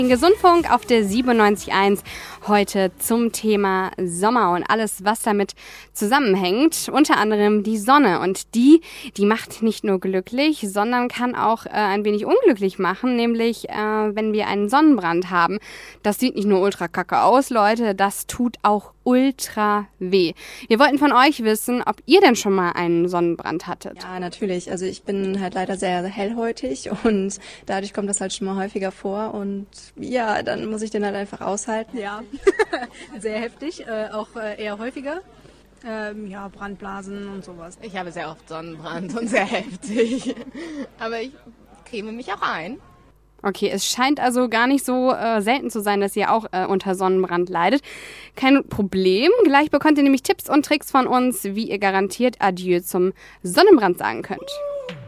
Gesundfunk auf der 97.1 heute zum Thema Sommer und alles, was damit zusammenhängt. Unter anderem die Sonne. Und die macht nicht nur glücklich, sondern kann auch ein wenig unglücklich machen. Nämlich, wenn wir einen Sonnenbrand haben. Das sieht nicht nur ultra kacke aus, Leute. Das tut auch ultra weh. Wir wollten von euch wissen, ob ihr denn schon mal einen Sonnenbrand hattet. Ja, natürlich. Also ich bin halt leider sehr hellhäutig und dadurch kommt das halt schon mal häufiger vor und ja, dann muss ich den halt einfach aushalten. Ja, sehr heftig, auch eher häufiger. Ja, Brandblasen und sowas. Ich habe sehr oft Sonnenbrand und sehr heftig, aber ich creme mich auch ein. Okay, es scheint also gar nicht so selten zu sein, dass ihr auch unter Sonnenbrand leidet. Kein Problem. Gleich bekommt ihr nämlich Tipps und Tricks von uns, wie ihr garantiert Adieu zum Sonnenbrand sagen könnt.